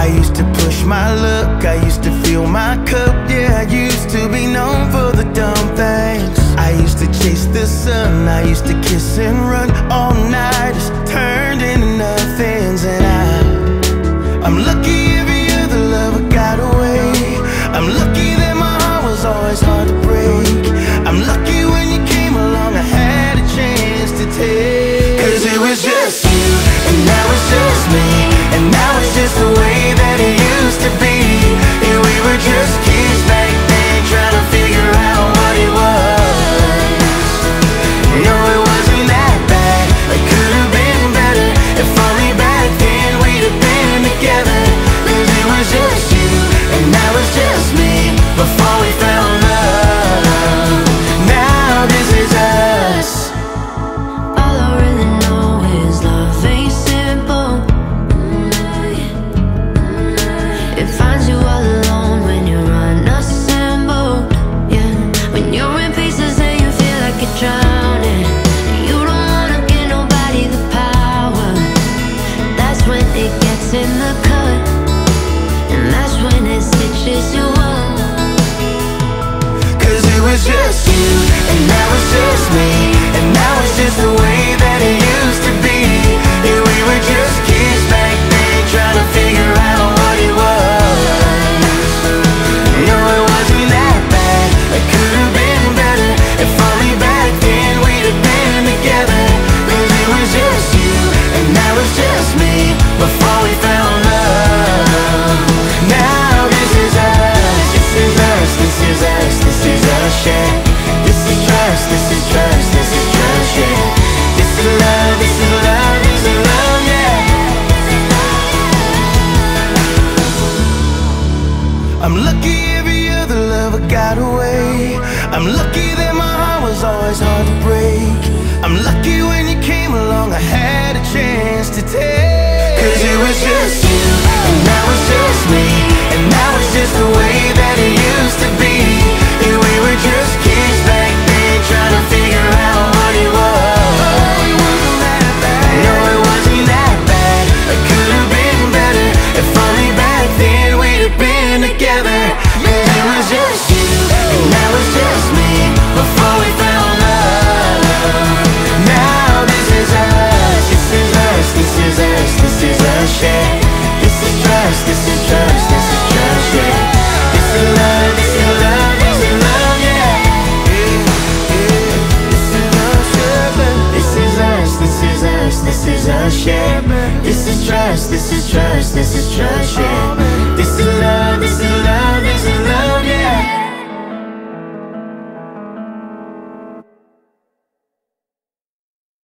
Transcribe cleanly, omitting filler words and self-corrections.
used to push my luck, I used to fill my cup. Yeah, I used to be known for the dumb things. I used to chase the sun, I used to kiss and run all night, just turned into nothings. And I'm lucky every other love I got away. I'm lucky that my heart was always hard to break. I'm lucky when you came along, I had a chance to take. 'Cause it was just you, and now it's just me, and now it's just the way that it used to be. And we were just kids back then, trying to figure out what it was. No, it wasn't that bad, it could have been better. If only back then we'd have been together. 'Cause it was just you, and now it's just me, before we found love. Now this is us. All I really know is love ain't simple. It finds you all alone when you're unassembled. Yeah, when you're in pieces and you feel like you're drowning, you don't wanna give nobody the power. That's when it gets in the cut, and that's when it stitches you up. 'Cause it was just you, and now it's just me, and now it's just the way that it used to be. And we were just kids back then, trying to figure out what it was. No, it wasn't that bad, it could have been better. If only back then we'd have been together. 'Cause it was just you, and now it's just me, before we found love. Now this is us, this is us, this is us, this is us, yeah. This is trust, this is trust, this is trust, yeah. This is love, this is love, this is love, yeah. I'm lucky every other love I got away. I'm lucky that my heart was always hard to break. I'm lucky when you came along, I had a chance to take. 'Cause it was just you, and now it's just me, and now it's just the way that it used to be. And we were just kids back then, trying to figure out what it was. No, it wasn't that bad, it could have been better. If only back then we'd have been together. 'Cause it was just you, and now it's just me, before we found love. Now this is us, this is us, this is us, this is us, yeah. This is trust, this is trust, this is trust, yeah. This is love, this is love, this is love, yeah. This is us, yeah. This is us, this is us, this is us, yeah. This is trust, this is trust, this is trust, yeah. This is love, this is love.